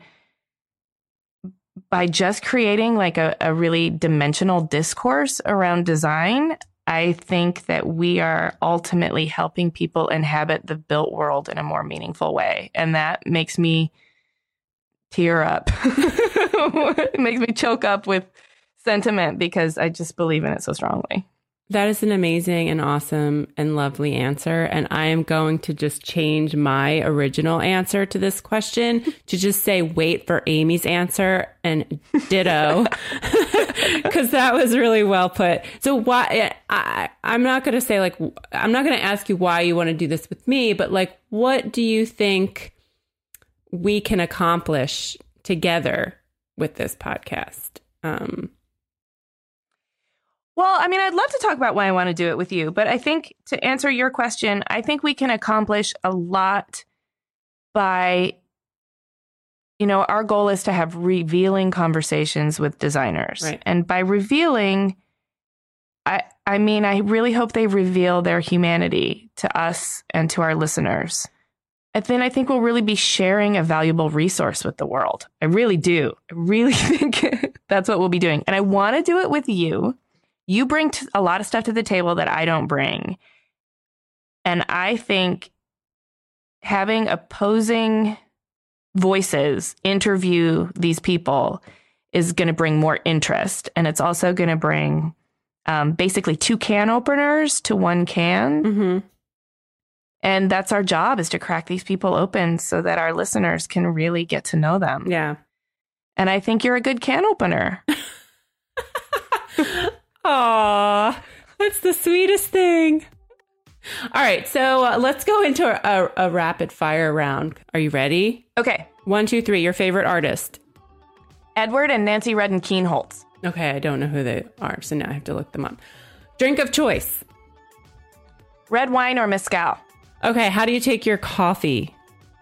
by just creating like a really dimensional discourse around design, I think that we are ultimately helping people inhabit the built world in a more meaningful way. And that makes me tear up. It makes me choke up with sentiment because I just believe in it so strongly. That is an amazing and awesome and lovely answer. And I am going to just change my original answer to this question to just say, wait for Amy's answer and ditto, because that was really well put. So why, I'm not going to say like, I'm not going to ask you why you want to do this with me, but like, what do you think we can accomplish together with this podcast? Well, I mean, I'd love to talk about why I want to do it with you, but I think to answer your question, I think we can accomplish a lot by, our goal is to have revealing conversations with designers. Right. And by revealing, I mean, I really hope they reveal their humanity to us and to our listeners. And then I think we'll really be sharing a valuable resource with the world. I really do. I really think that's what we'll be doing. And I want to do it with you. You bring a lot of stuff to the table that I don't bring. And I think having opposing voices interview these people is going to bring more interest. And it's also going to bring basically 2 can openers to 1 can. Mm-hmm. And that's our job, is to crack these people open so that our listeners can really get to know them. Yeah. And I think you're a good can opener. Aw, that's the sweetest thing. All right, so let's go into a rapid fire round. Are you ready? Okay. 1, 2, 3. Your favorite artist? Edward and Nancy Redden Keenholz. Okay, I don't know who they are, so now I have to look them up. Drink of choice? Red wine or mezcal? Okay, how do you take your coffee?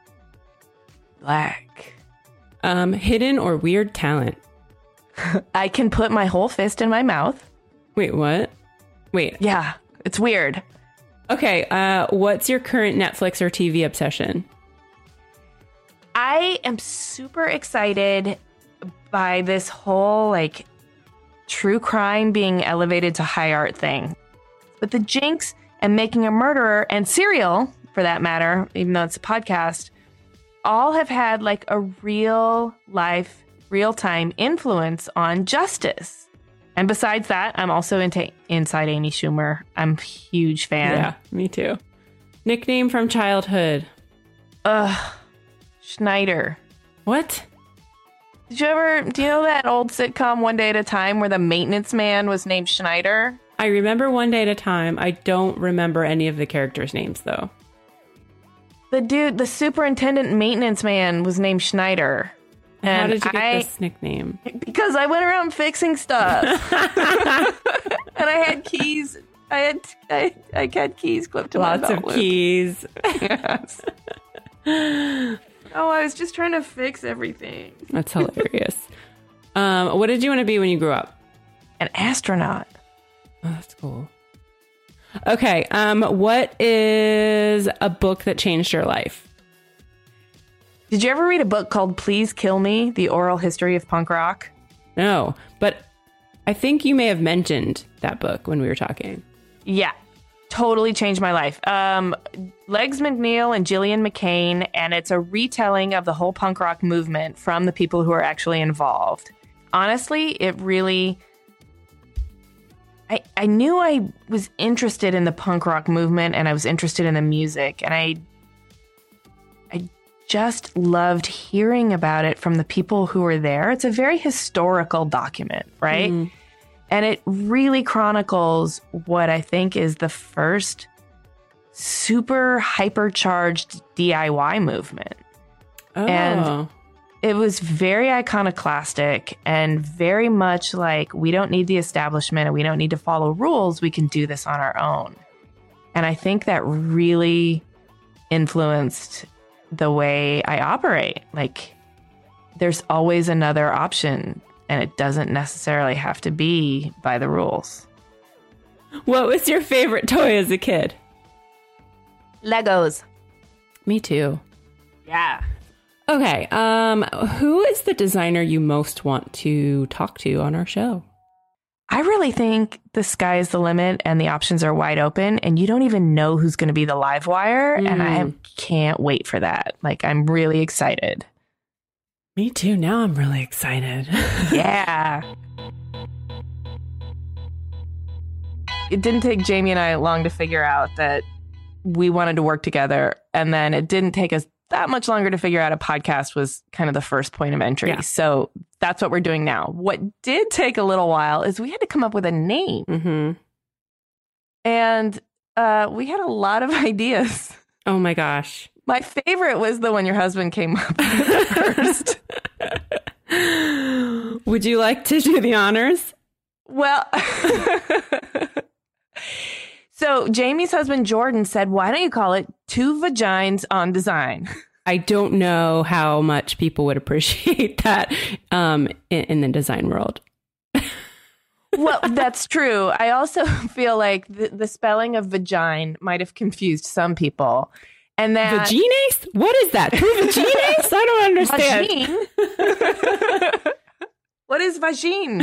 Black. Hidden or weird talent? I can put my whole fist in my mouth. Wait, what? Wait. Yeah, it's weird. Okay, what's your current Netflix or TV obsession? I am super excited by this whole, like, true crime being elevated to high art thing. But the Jinx and Making a Murderer and Serial, for that matter, even though it's a podcast, all have had, like, a real life, real time influence on justice. And besides that, I'm also into Inside Amy Schumer. I'm a huge fan. Yeah, me too. Nickname from childhood? Schneider. What? Do you know that old sitcom One Day at a Time where the maintenance man was named Schneider? I remember One Day at a Time. I don't remember any of the characters' names, though. The superintendent maintenance man was named Schneider. And how And did you get this nickname? Because I went around fixing stuff. And I had keys. I had keys clipped to my Lots belt of loop. keys. Yes. Oh, I was just trying to fix everything. That's hilarious. What did you want to be when you grew up? An astronaut. Oh, that's cool. Okay. What is a book that changed your life? Did you ever read a book called Please Kill Me, The Oral History of Punk Rock? No, but I think you may have mentioned that book when we were talking. Yeah, totally changed my life. Legs McNeil and Gillian McCain, and it's a retelling of the whole punk rock movement from the people who are actually involved. Honestly, it really... I knew I was interested in the punk rock movement, and I was interested in the music, and I just loved hearing about it from the people who were there. It's a very historical document, right? Mm. And it really chronicles what I think is the first super hypercharged DIY movement. Oh. And it was very iconoclastic and very much like, we don't need the establishment and we don't need to follow rules. We can do this on our own. And I think that really influenced the way I operate. Like, there's always another option, and it doesn't necessarily have to be by the rules. What was your favorite toy as a kid? Legos. Me too. Yeah. Okay. Who is the designer you most want to talk to on our show? I really think the sky is the limit and the options are wide open, and you don't even know who's going to be the live wire. And I can't wait for that. Like, I'm really excited. Me too. Now I'm really excited. Yeah. It didn't take Jamie and I long to figure out that we wanted to work together. And then it didn't take us that much longer to figure out a podcast was kind of the first point of entry. Yeah. So that's what we're doing now. What did take a little while is we had to come up with a name. Mm-hmm. And we had a lot of ideas. Oh my gosh. My favorite was the one your husband came up with first. Would you like to do the honors? Well, so Jamie's husband, Jordan, said, why don't you call it Two Vagines on Design? I don't know how much people would appreciate that in the design world. Well, that's true. I also feel like the spelling of vagine might have confused some people. And that vagines? What is that? Two vagines? I don't understand. Vagine? What is vagine?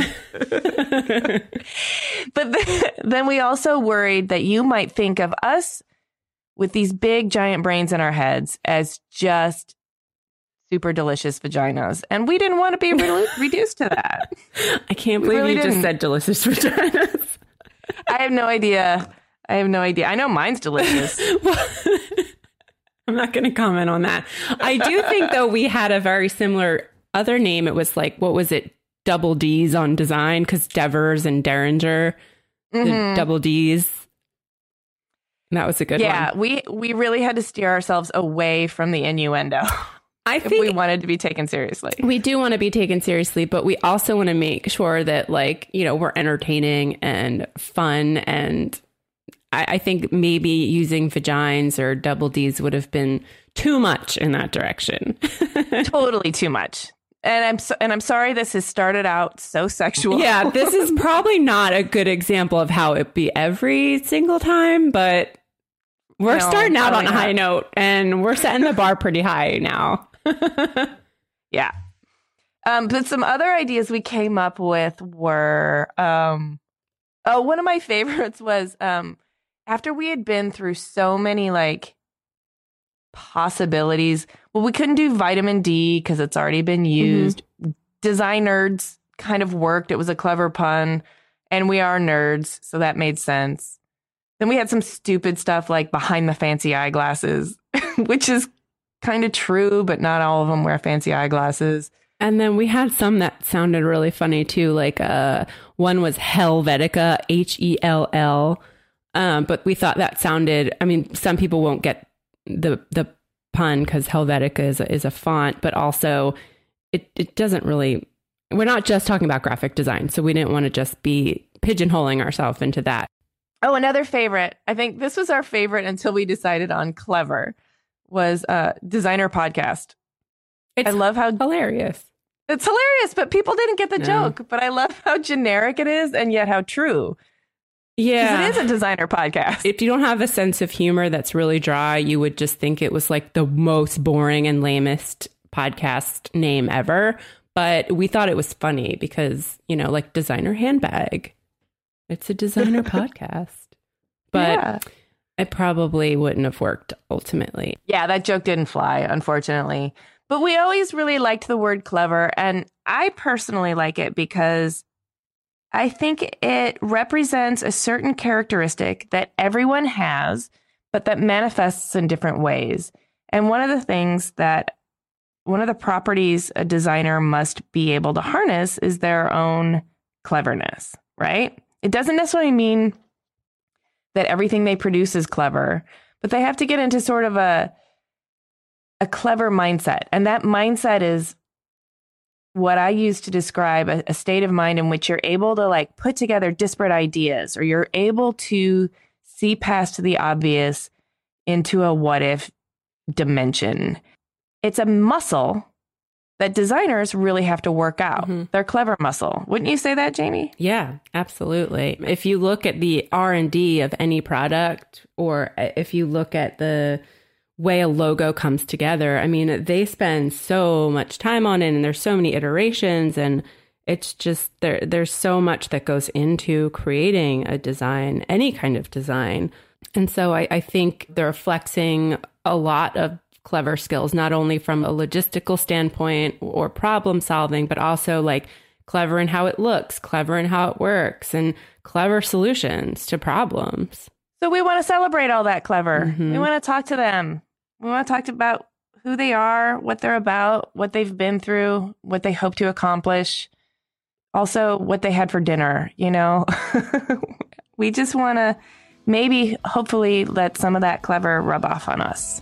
But then we also worried that you might think of us with these big giant brains in our heads as just super delicious vaginas. And we didn't want to be reduced to that. I can't believe you just said delicious vaginas. I have no idea. I know mine's delicious. I'm not going to comment on that. I do think, though, we had a very similar other name. It was like, what was it? Double D's on design, because Devers and Derringer, the double D's. And that was a good one. Yeah, we really had to steer ourselves away from the innuendo. I think if we wanted to be taken seriously. We do want to be taken seriously, but we also want to make sure that, like, you know, we're entertaining and fun. And I think maybe using vagines or double D's would have been too much in that direction. Totally too much. And I'm sorry this has started out so sexual. Yeah, this is probably not a good example of how it be every single time, but we're starting out on a high note, and we're setting the bar pretty high now. Yeah. But some other ideas we came up with were, one of my favorites was after we had been through so many like possibilities. Well, we couldn't do vitamin D because it's already been used. Design nerds kind of worked. It was a clever pun, and we are nerds, so that made sense. Then we had some stupid stuff like behind the fancy eyeglasses, which is kind of true, but not all of them wear fancy eyeglasses. And then we had some that sounded really funny too. Like one was Helvetica, Hell. But we thought that sounded, I mean, some people won't get the pun because Helvetica is a font, but also it doesn't really, we're not just talking about graphic design. So we didn't want to just be pigeonholing ourselves into that. Oh, another favorite. I think this was our favorite until we decided on clever, was Designer Podcast. I love how hilarious. It's hilarious, but people didn't get the joke. But I love how generic it is and yet how true. Yeah. Because it is a designer podcast. If you don't have a sense of humor that's really dry, you would just think it was like the most boring and lamest podcast name ever. But we thought it was funny because, you know, like designer handbag. It's a designer podcast. But it probably wouldn't have worked ultimately. Yeah, that joke didn't fly, unfortunately. But we always really liked the word clever. And I personally like it because I think it represents a certain characteristic that everyone has, but that manifests in different ways. And one of the properties a designer must be able to harness is their own cleverness, right? It doesn't necessarily mean that everything they produce is clever, but they have to get into sort of a clever mindset. And that mindset is what I use to describe a state of mind in which you're able to like put together disparate ideas, or you're able to see past the obvious into a what if dimension. It's a muscle that designers really have to work out. Their clever muscle. Wouldn't you say that, Jamie? Yeah, absolutely. If you look at the R&D of any product, or if you look at the way a logo comes together, I mean, they spend so much time on it, and there's so many iterations, and it's just there's so much that goes into creating a design, any kind of design. And so I think they're flexing a lot of clever skills, not only from a logistical standpoint or problem solving, but also like clever in how it looks, clever in how it works, and clever solutions to problems. So we want to celebrate all that clever. We want to talk to them. We want to talk about who they are, what they're about, what they've been through, what they hope to accomplish. Also, what they had for dinner, you know? We just want to maybe, hopefully, let some of that clever rub off on us.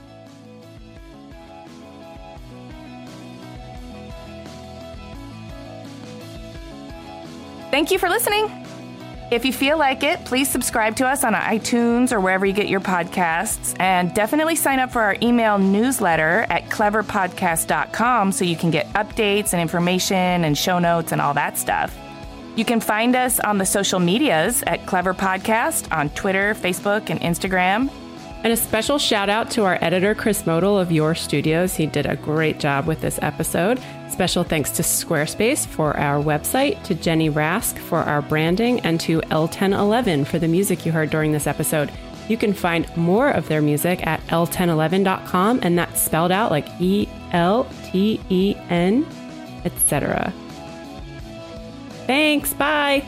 Thank you for listening. If you feel like it, please subscribe to us on iTunes or wherever you get your podcasts, and definitely sign up for our email newsletter at cleverpodcast.com so you can get updates and information and show notes and all that stuff. You can find us on the social medias at Clever Podcast on Twitter, Facebook, and Instagram. And a special shout out to our editor, Chris Modal of Your Studios. He did a great job with this episode. Special thanks to Squarespace for our website, to Jenny Rask for our branding, and to L1011 for the music you heard during this episode. You can find more of their music at l1011.com, and that's spelled out like ELT TEN, etc. Thanks, bye!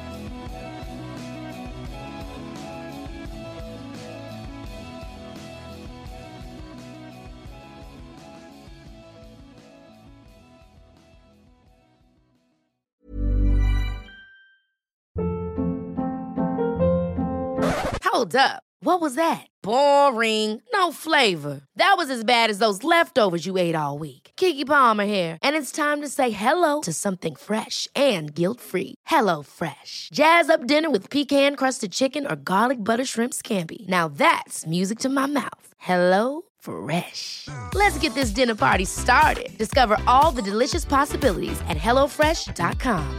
Hold up. What was that? Boring. No flavor. That was as bad as those leftovers you ate all week. Keke Palmer here, and it's time to say hello to something fresh and guilt-free. Hello Fresh. Jazz up dinner with pecan-crusted chicken or garlic butter shrimp scampi. Now that's music to my mouth. Hello Fresh. Let's get this dinner party started. Discover all the delicious possibilities at hellofresh.com.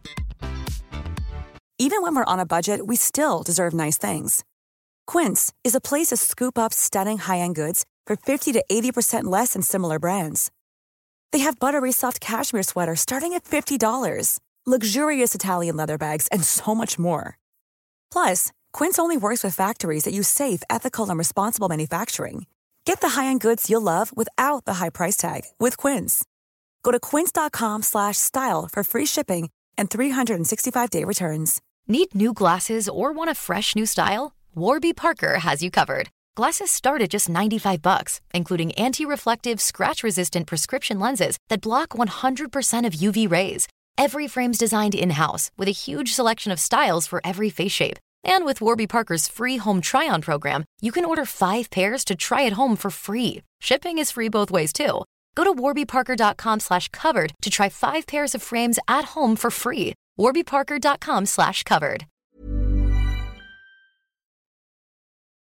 Even when we're on a budget, we still deserve nice things. Quince is a place to scoop up stunning high-end goods for 50 to 80% less than similar brands. They have buttery soft cashmere sweaters starting at $50, luxurious Italian leather bags, and so much more. Plus, Quince only works with factories that use safe, ethical, and responsible manufacturing. Get the high-end goods you'll love without the high price tag with Quince. Go to quince.com/style for free shipping and 365-day returns. Need new glasses or want a fresh new style? Warby Parker has you covered. Glasses start at just $95, including anti-reflective, scratch-resistant prescription lenses that block 100% of UV rays. Every frame's designed in-house with a huge selection of styles for every face shape. And with Warby Parker's free home try-on program, you can order 5 pairs to try at home for free. Shipping is free both ways, too. Go to warbyparker.com/covered to try 5 pairs of frames at home for free. warbyparker.com/covered.